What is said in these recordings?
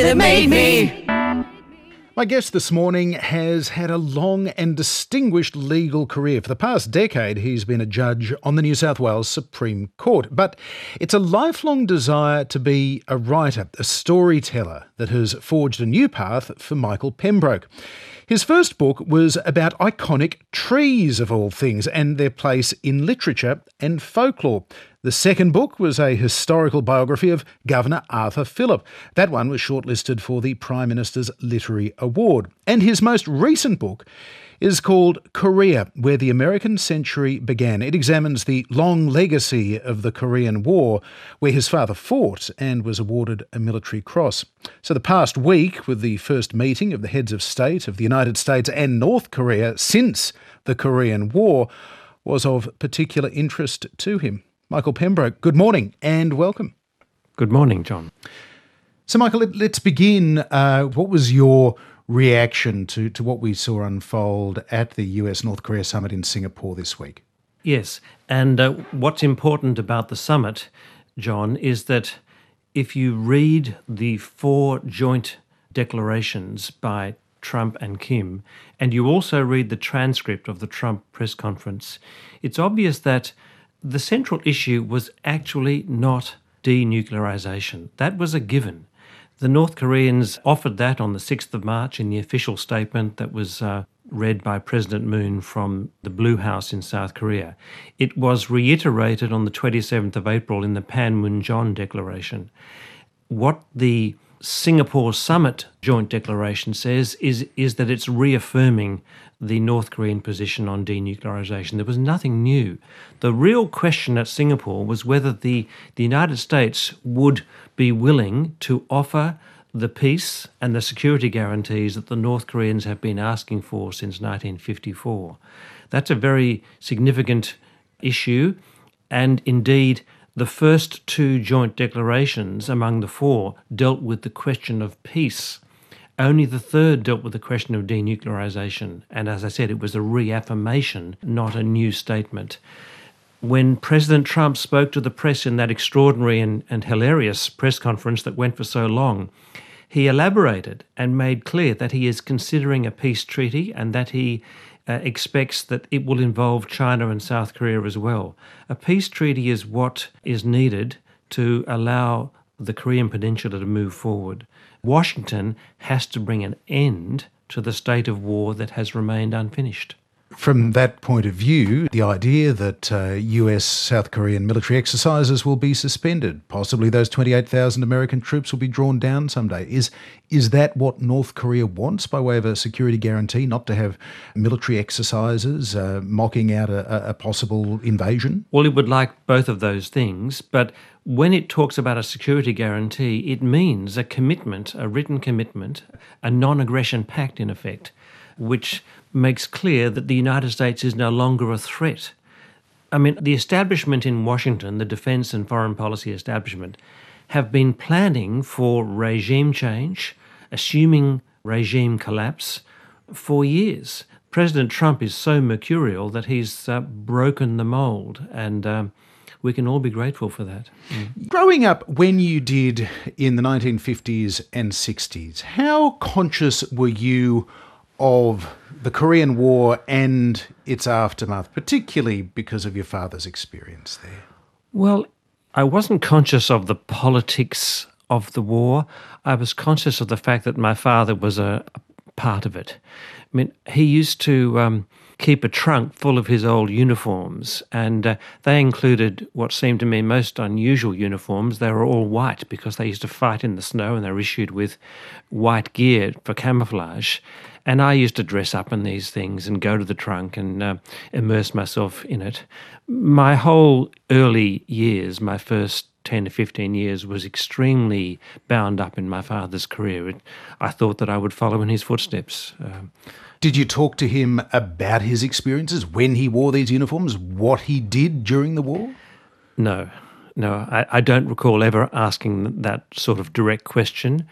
that made me. My guest this morning has had a long and distinguished legal career. For the past decade, he's been a judge on the New South Wales Supreme Court. But it's a lifelong desire to be a writer, a storyteller, that has forged a new path for Michael Pembroke. His first book was about iconic trees, of all things, and their place in literature and folklore. The second book was a historical biography of Governor Arthur Phillip. That one was shortlisted for the Prime Minister's Literary Award. And his most recent book is called Korea, Where the American Century Began. It examines the long legacy of the Korean War, where his father fought and was awarded a military cross. So the past week, with the first meeting of the heads of state of the United States and North Korea since the Korean War, was of particular interest to him. Michael Pembroke, good morning and welcome. Good morning, John. So, Michael, let's begin. What was your reaction to what we saw unfold at the US-North Korea summit in Singapore this week? Yes, and what's important about the summit, John, is that if you read the 4 joint declarations by Trump and Kim, and you also read the transcript of the Trump press conference, it's obvious that the central issue was actually not denuclearization. That was a given. The North Koreans offered that on the 6th of March in the official statement that was read by President Moon from the Blue House in South Korea. It was reiterated on the 27th of April in the Panmunjom Declaration. What the Singapore Summit Joint Declaration says is that it's reaffirming the North Korean position on denuclearization. There was nothing new. The real question at Singapore was whether the United States would be willing to offer the peace and the security guarantees that the North Koreans have been asking for since 1954. That's a very significant issue, and indeed the first 2 joint declarations among the 4 dealt with the question of peace. Only the third dealt with the question of denuclearization. And as I said, it was a reaffirmation, not a new statement. When President Trump spoke to the press in that extraordinary and hilarious press conference that went for so long, he elaborated and made clear that he is considering a peace treaty and that he expects that it will involve China and South Korea as well. A peace treaty is what is needed to allow the Korean Peninsula to move forward. Washington has to bring an end to the state of war that has remained unfinished. From that point of view, the idea that US-South Korean military exercises will be suspended, possibly those 28,000 American troops will be drawn down someday, is that what North Korea wants by way of a security guarantee, not to have military exercises mocking out a possible invasion? Well, it would like both of those things, but when it talks about a security guarantee, it means a commitment, a written commitment, a non-aggression pact in effect, which makes clear that the United States is no longer a threat. I mean, the establishment in Washington, the defense and foreign policy establishment, have been planning for regime change, assuming regime collapse, for years. President Trump is so mercurial that he's broken the mold, and we can all be grateful for that. Growing up when you did in the 1950s and 60s, how conscious were you of the Korean War and its aftermath, particularly because of your father's experience there? Well, I wasn't conscious of the politics of the war. I was conscious of the fact that my father was a part of it. I mean, he used to keep a trunk full of his old uniforms, and they included what seemed to me most unusual uniforms. They were all white because they used to fight in the snow, and they were issued with white gear for camouflage. And I used to dress up in these things and go to the trunk and immerse myself in it. My whole early years, my first 10 to 15 years, was extremely bound up in my father's career. I thought that I would follow in his footsteps. Did you talk to him about his experiences when he wore these uniforms, what he did during the war? No, I don't recall ever asking that sort of direct question.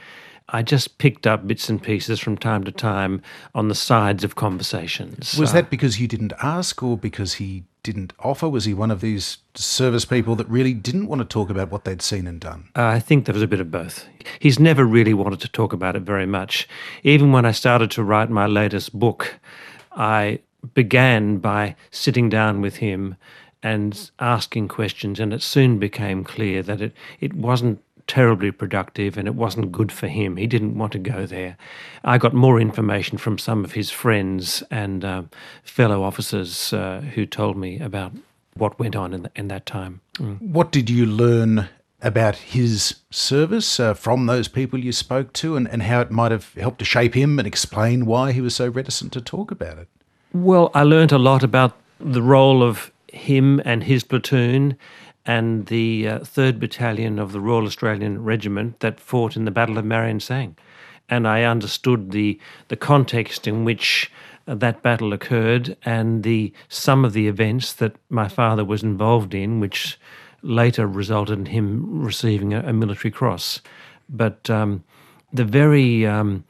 I just picked up bits and pieces from time to time on the sides of conversations. Was that because you didn't ask or because he didn't offer? Was he one of these service people that really didn't want to talk about what they'd seen and done? I think there was a bit of both. He's never really wanted to talk about it very much. Even when I started to write my latest book, I began by sitting down with him and asking questions, and it soon became clear that it wasn't terribly productive and it wasn't good for him. He didn't want to go there. I got more information from some of his friends and fellow officers who told me about what went on in that time. What did you learn about his service from those people you spoke to, and how it might have helped to shape him and explain why he was so reticent to talk about it? Well, I learned a lot about the role of him and his platoon and the 3rd Battalion of the Royal Australian Regiment that fought in the Battle of Marion Sang. And I understood the context in which that battle occurred and some of the events that my father was involved in, which later resulted in him receiving a military cross. But the very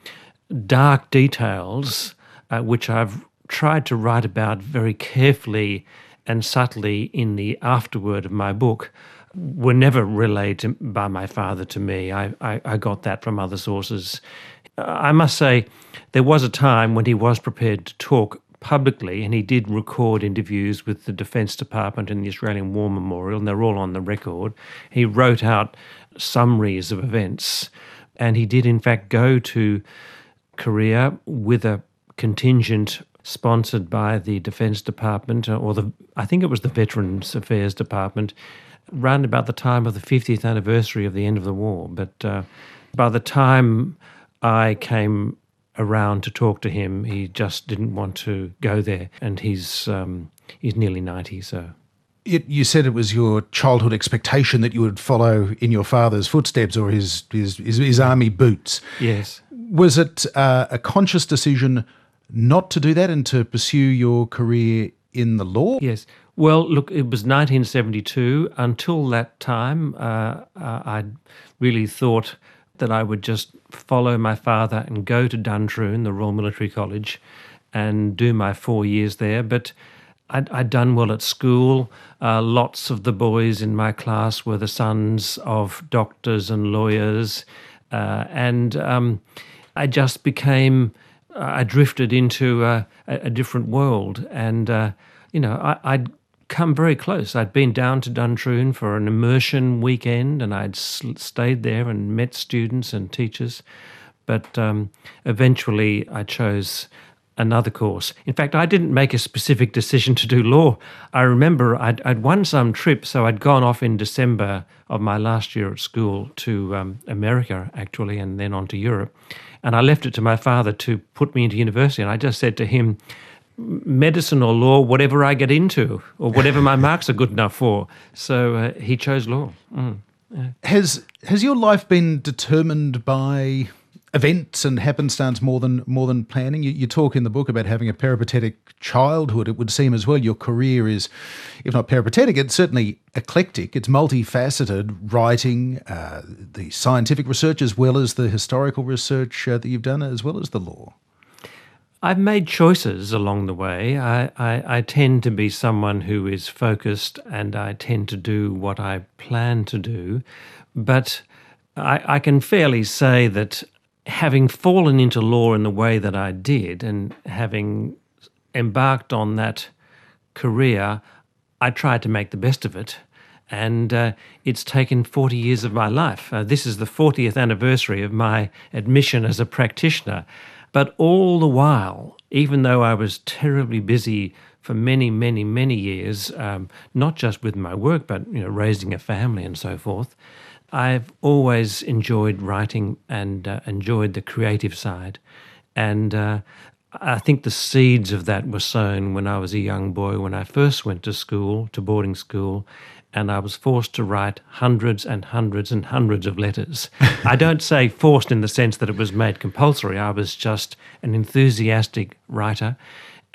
dark details, which I've tried to write about very carefully and subtly in the afterword of my book, were never relayed by my father to me. I got that from other sources. I must say, there was a time when he was prepared to talk publicly, and he did record interviews with the Defence Department and the Australian War Memorial, and they're all on the record. He wrote out summaries of events, and he did in fact go to Korea with a contingent sponsored by the Defence Department, I think it was the Veterans Affairs Department, around about the time of the 50th anniversary of the end of the war. But by the time I came around to talk to him, he just didn't want to go there, and he's nearly 90, so... You said it was your childhood expectation that you would follow in your father's footsteps or his army boots. Yes. Was it a conscious decision not to do that and to pursue your career in the law? Yes. Well, look, it was 1972. Until that time, I really thought that I would just follow my father and go to Duntroon, the Royal Military College, and do my 4 years there. But I'd done well at school. Lots of the boys in my class were the sons of doctors and lawyers. And I just became... I drifted into a different world, and I'd come very close. I'd been down to Duntroon for an immersion weekend, and I'd stayed there and met students and teachers. But eventually, I chose another course. In fact, I didn't make a specific decision to do law. I remember I'd won some trip, so I'd gone off in December of my last year at school to America, actually, and then on to Europe. And I left it to my father to put me into university. And I just said to him, medicine or law, whatever I get into, or whatever my marks are good enough for. So he chose law. Yeah. Has your life been determined by events and happenstance more than planning? You talk in the book about having a peripatetic childhood. It would seem as well your career is, if not peripatetic, it's certainly eclectic. It's multifaceted, writing, the scientific research as well as the historical research that you've done, as well as the law. I've made choices along the way. I tend to be someone who is focused, and I tend to do what I plan to do. But I can fairly say that having fallen into law in the way that I did and having embarked on that career, I tried to make the best of it. And it's taken 40 years of my life. This is the 40th anniversary of my admission as a practitioner. But all the while, even though I was terribly busy for many, many, many years, not just with my work, but raising a family and so forth, I've always enjoyed writing and enjoyed the creative side. And I think the seeds of that were sown when I was a young boy, when I first went to school, to boarding school, and I was forced to write hundreds and hundreds and hundreds of letters. I don't say forced in the sense that it was made compulsory. I was just an enthusiastic writer.